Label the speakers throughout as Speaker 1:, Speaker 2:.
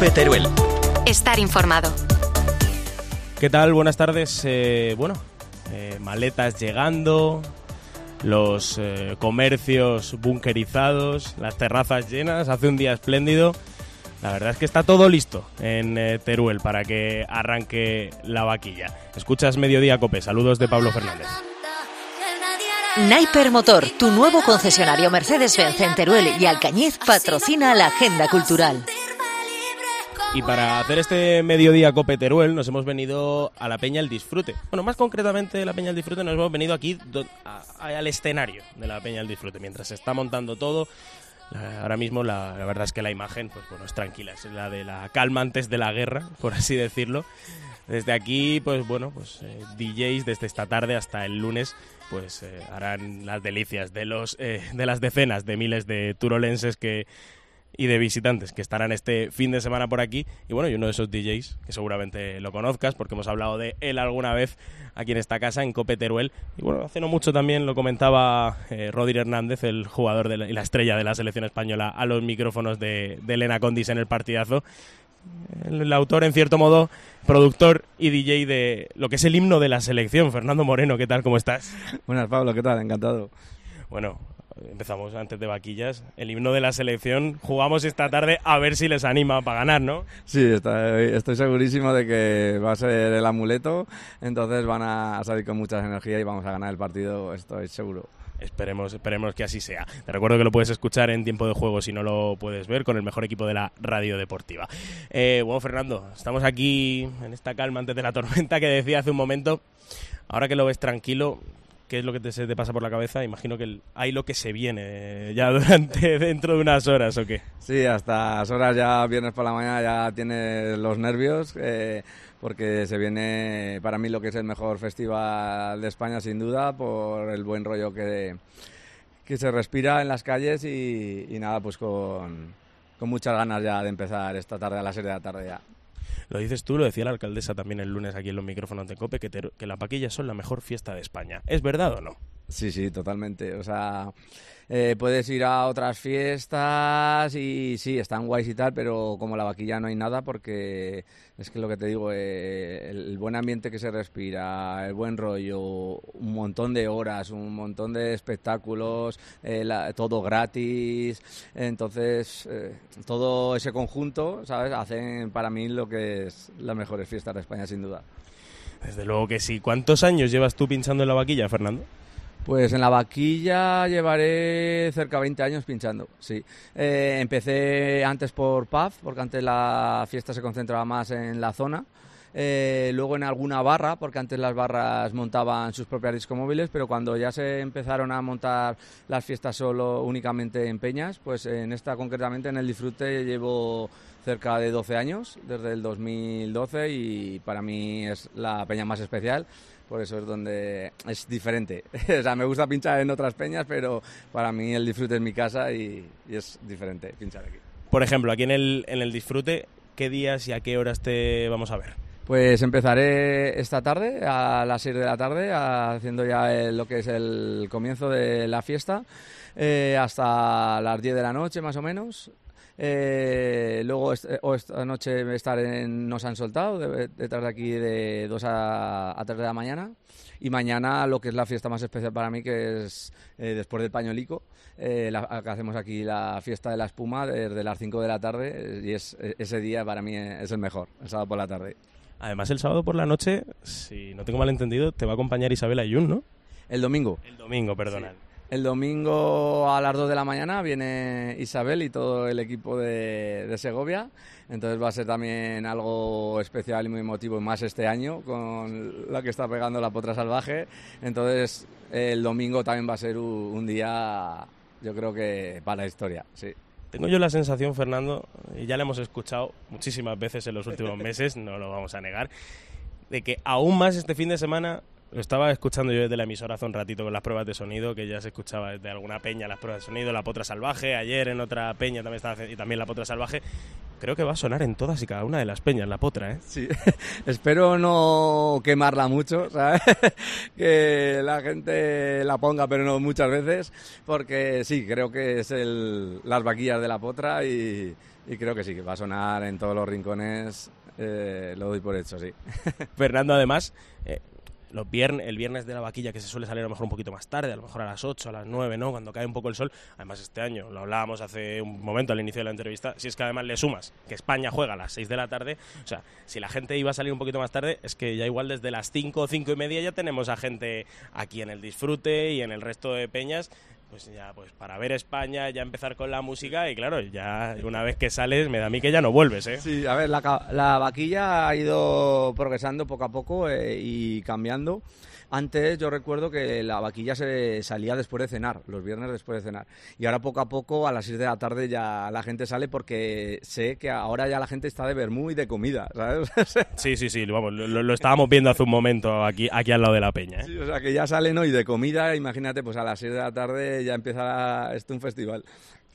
Speaker 1: COPE Teruel.
Speaker 2: Estar informado.
Speaker 3: ¿Qué tal? Buenas tardes. Maletas llegando, los comercios bunkerizados, las terrazas llenas, hace un día espléndido. La verdad es que está todo listo en Teruel para que arranque la vaquilla. Escuchas Mediodía COPE. Saludos de Pablo Fernández.
Speaker 4: Naiper Motor, tu nuevo concesionario Mercedes-Benz en Teruel y Alcañiz, patrocina la agenda cultural.
Speaker 3: Y para hacer este Mediodía COPE Teruel nos hemos venido a la Peña El Disfrute. Bueno, más concretamente la Peña El Disfrute nos hemos venido aquí al escenario de la Peña El Disfrute. Mientras se está montando todo, ahora mismo la verdad es que la imagen es tranquila. Es la de la calma antes de la guerra, por así decirlo. Desde aquí, DJs desde esta tarde hasta el lunes harán las delicias de las decenas de miles de turolenses y de visitantes que estarán este fin de semana por aquí. Y bueno, y uno de esos DJs, que seguramente lo conozcas porque hemos hablado de él alguna vez aquí en esta casa, en COPE Teruel. Y bueno, hace no mucho también lo comentaba Rodri Hernández, el jugador y la estrella de la selección española, a los micrófonos de Elena Condis en el partidazo. El autor, en cierto modo, productor y DJ de lo que es el himno de la selección. Fernando Moreno, ¿qué tal? ¿Cómo estás?
Speaker 5: Buenas, Pablo, ¿qué tal? Encantado.
Speaker 3: Bueno, empezamos antes de vaquillas. El himno de la selección, jugamos esta tarde a ver si les anima para ganar, ¿no?
Speaker 5: Sí, estoy segurísimo de que va a ser el amuleto, entonces van a salir con muchas energías y vamos a ganar el partido, estoy seguro.
Speaker 3: Esperemos que así sea. Te recuerdo que lo puedes escuchar en tiempo de juego si no lo puedes ver, con el mejor equipo de la radio deportiva. Fernando, estamos aquí en esta calma antes de la tormenta que decía hace un momento. Ahora que lo ves tranquilo, ¿qué es lo que se te pasa por la cabeza? Imagino que hay lo que se viene ya dentro de unas horas, ¿o qué?
Speaker 5: Sí, hasta las horas ya, viernes por la mañana, ya tienes los nervios, porque se viene para mí lo que es el mejor festival de España, sin duda, por el buen rollo que se respira en las calles y nada, pues con muchas ganas ya de empezar esta tarde a las 6 de la tarde ya.
Speaker 3: Lo dices tú, lo decía la alcaldesa también el lunes aquí en los micrófonos de COPE, que las vaquillas son la mejor fiesta de España. ¿Es verdad o no?
Speaker 5: Sí, totalmente. O sea, puedes ir a otras fiestas y sí, están guays y tal, pero como la vaquilla no hay nada, porque es que lo que te digo, el buen ambiente que se respira, el buen rollo, un montón de horas, un montón de espectáculos, todo gratis. Entonces, todo ese conjunto, ¿sabes?, hacen para mí lo que es las mejores fiestas de España, sin duda.
Speaker 3: Desde luego que sí. ¿Cuántos años llevas tú pinchando en la vaquilla, Fernando?
Speaker 5: Pues en la vaquilla llevaré cerca de 20 años pinchando, sí. Empecé antes por pub, porque antes la fiesta se concentraba más en la zona. Luego en alguna barra, porque antes las barras montaban sus propias discomóviles, pero cuando ya se empezaron a montar las fiestas únicamente en peñas, pues en esta concretamente, en el Disfrute, llevo cerca de 12 años, desde el 2012, y para mí es la peña más especial. Por eso es donde es diferente. O sea, me gusta pinchar en otras peñas, pero para mí el Disfrute es mi casa y es diferente pinchar aquí.
Speaker 3: Por ejemplo, aquí en el Disfrute, ¿qué días y a qué horas te vamos a ver?
Speaker 5: Pues empezaré esta tarde, a las 6 de la tarde, haciendo ya lo que es el comienzo de la fiesta, hasta las 10 de la noche más o menos. Luego esta noche nos han soltado detrás de aquí de 2 a 3 de la mañana, y mañana lo que es la fiesta más especial para mí, que es después del Pañolico, que hacemos aquí la fiesta de la espuma desde las 5 de la tarde, y ese día para mí es el mejor, el sábado por la tarde.
Speaker 3: Además, el sábado por la noche, si no tengo mal entendido, te va a acompañar Isabel Ayun, ¿no?
Speaker 5: El domingo, perdona. Sí. El domingo a las 2 de la mañana viene Isabel y todo el equipo de Segovia, entonces va a ser también algo especial y muy emotivo, más este año con la que está pegando la Potra Salvaje. Entonces el domingo también va a ser un día, yo creo que para la historia, sí.
Speaker 3: Tengo yo la sensación, Fernando, y ya la hemos escuchado muchísimas veces en los últimos meses, no lo vamos a negar, de que aún más este fin de semana. Lo estaba escuchando yo desde la emisora hace un ratito con las pruebas de sonido, que ya se escuchaba desde alguna peña las pruebas de sonido, la Potra Salvaje, ayer en otra peña también estaba, y también la Potra Salvaje. creo que va a sonar en todas y cada una de las peñas, la potra, ¿eh?
Speaker 5: Sí, espero no quemarla mucho, ¿sabes? Que la gente la ponga, pero no muchas veces, porque sí, creo que es las vaquillas de la potra y creo que sí, que va a sonar en todos los rincones, lo doy por hecho, sí.
Speaker 3: Fernando, además, el viernes de la vaquilla, que se suele salir a lo mejor un poquito más tarde, a lo mejor a las 8, a las 9, ¿no? Cuando cae un poco el sol. Además, este año, lo hablábamos hace un momento al inicio de la entrevista, si es que además le sumas que España juega a las 6 de la tarde, o sea, si la gente iba a salir un poquito más tarde, es que ya igual desde las 5, 5 y media ya tenemos a gente aquí en el Disfrute y en el resto de peñas, pues ya pues para ver España, ya empezar con la música y claro, ya una vez que sales me da a mí que ya no vuelves, ¿eh?
Speaker 5: Sí, a ver, la vaquilla ha ido progresando poco a poco y cambiando. Antes yo recuerdo que la vaquilla se salía después de cenar, los viernes después de cenar. Y ahora poco a poco, a las 6 de la tarde ya la gente sale porque sé que ahora ya la gente está de vermú y de comida, ¿sabes?
Speaker 3: Sí, vamos, lo estábamos viendo hace un momento aquí al lado de la peña, ¿eh?
Speaker 5: Sí, o sea que ya salen hoy de comida, imagínate, pues a las 6 de la tarde ya empieza un festival.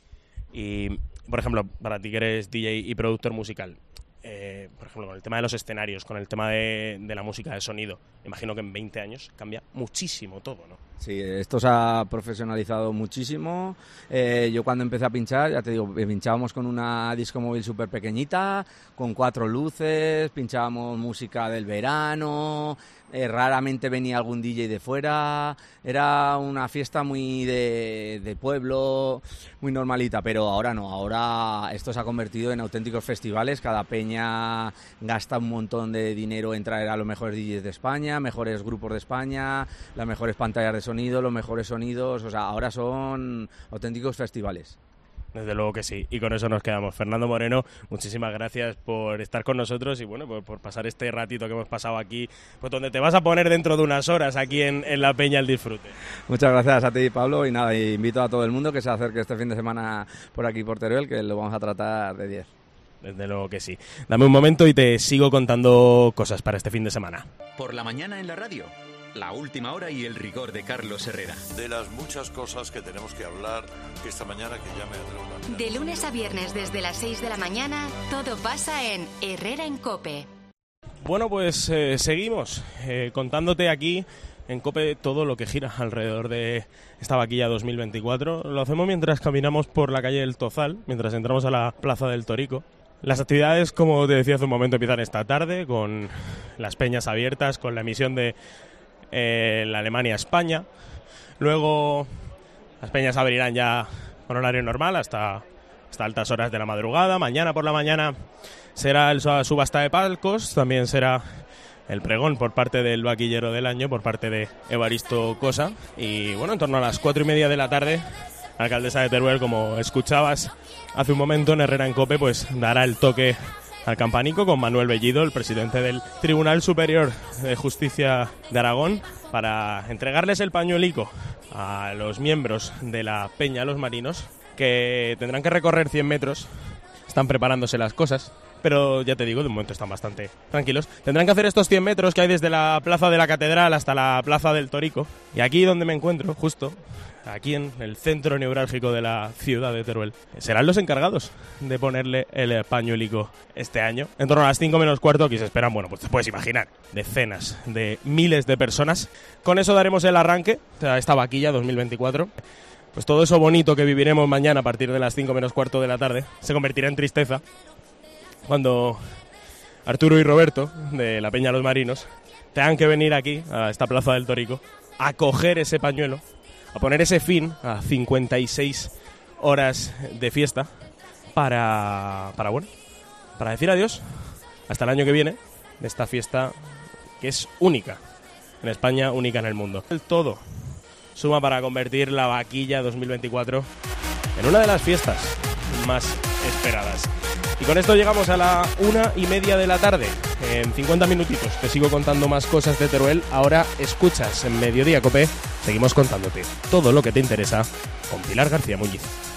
Speaker 3: Y, por ejemplo, para ti que eres DJ y productor musical, por ejemplo, con el tema de los escenarios, con el tema de la música, de sonido, imagino que en 20 años cambia muchísimo todo, ¿no?
Speaker 5: Sí, esto se ha profesionalizado muchísimo. Yo cuando empecé a pinchar, ya te digo, pinchábamos con una disco móvil súper pequeñita, con 4 luces, pinchábamos música del verano, raramente venía algún DJ de fuera, era una fiesta muy de pueblo, muy normalita, pero ahora no, ahora esto se ha convertido en auténticos festivales, cada peña gasta un montón de dinero en traer a los mejores DJs de España, mejores grupos de España, las mejores pantallas de sonido, los mejores sonidos, o sea, ahora son auténticos festivales.
Speaker 3: Desde luego que sí, y con eso nos quedamos. Fernando Moreno, muchísimas gracias por estar con nosotros y bueno, por pasar este ratito que hemos pasado aquí, pues donde te vas a poner dentro de unas horas aquí en la Peña El Disfrute.
Speaker 5: Muchas gracias a ti, Pablo, y nada, invito a todo el mundo que se acerque este fin de semana por aquí por Teruel, que lo vamos a tratar de 10.
Speaker 3: Desde luego que sí. Dame un momento y te sigo contando cosas para este fin de semana.
Speaker 1: Por la mañana en la radio, la última hora y el rigor de Carlos Herrera.
Speaker 2: De las muchas cosas que tenemos que hablar, que esta mañana que ya me atrevo a mirar.
Speaker 6: De lunes a viernes desde las 6 de la mañana, todo pasa en Herrera en COPE.
Speaker 3: Bueno, pues seguimos contándote aquí en COPE todo lo que gira alrededor de esta vaquilla 2024. Lo hacemos mientras caminamos por la calle del Tozal, mientras entramos a la Plaza del Torico. Las actividades, como te decía hace un momento, empiezan esta tarde con las peñas abiertas, con la emisión de la Alemania-España. Luego las peñas abrirán ya con horario normal hasta altas horas de la madrugada. Mañana por la mañana será la subasta de palcos, también será el pregón por parte del vaquillero del año, por parte de Evaristo Cosa. Y bueno, en torno a las 4:30 de la tarde, la alcaldesa de Teruel, como escuchabas hace un momento en Herrera en COPE, pues dará el toque al campanico con Manuel Bellido, el presidente del Tribunal Superior de Justicia de Aragón, para entregarles el pañuelico a los miembros de la Peña Los Marinos, que tendrán que recorrer 100 metros. Están preparándose las cosas, pero ya te digo, de momento están bastante tranquilos. Tendrán que hacer estos 100 metros que hay desde la plaza de la Catedral hasta la plaza del Torico. Y aquí donde me encuentro, justo aquí en el centro neurálgico de la ciudad de Teruel, serán los encargados de ponerle el pañuelico este año. En torno a las 5 menos cuarto, aquí se esperan, bueno, pues te puedes imaginar, decenas de miles de personas. Con eso daremos el arranque a esta vaquilla 2024. Pues todo eso bonito que viviremos mañana a partir de las 5 menos cuarto de la tarde se convertirá en tristeza cuando Arturo y Roberto, de la Peña Los Marinos, tengan que venir aquí, a esta plaza del Torico, a coger ese pañuelo, a poner ese fin a 56 horas de fiesta para decir adiós hasta el año que viene de esta fiesta que es única en España, única en el mundo. El todo suma para convertir la vaquilla 2024 en una de las fiestas más esperadas. Y con esto llegamos a la 1:30 de la tarde. En 50 minutitos te sigo contando más cosas de Teruel. Ahora escuchas en Mediodía COPE. Seguimos contándote todo lo que te interesa con Pilar García Muñiz.